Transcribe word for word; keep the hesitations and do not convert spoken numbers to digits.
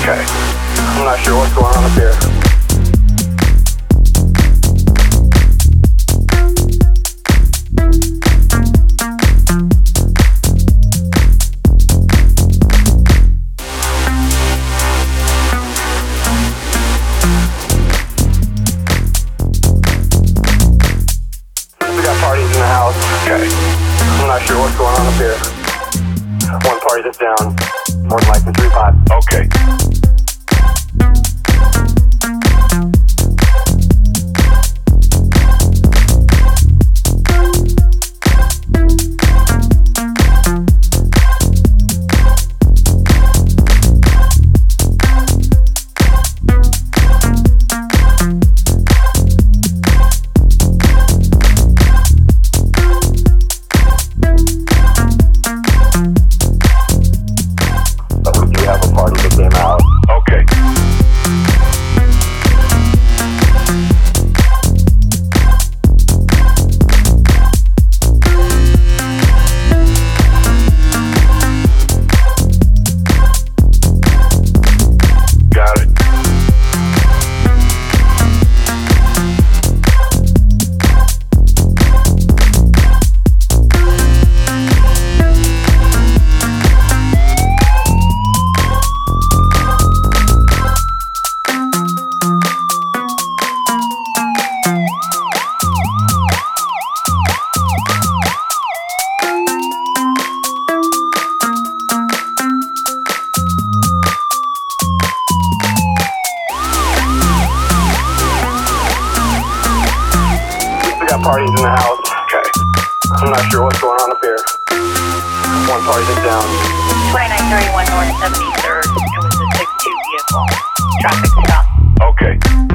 Okay. I'm not sure what's going on up here. We got parties in the house. Okay. I'm not sure what's going on up here. One party that's down. More than likely three pods. Okay. Parties in the house. Okay. I'm not sure what's going on up here. One party that's down. twenty-nine thirty-one North seventy-third. It was a six two vehicle. Traffic stop. Okay.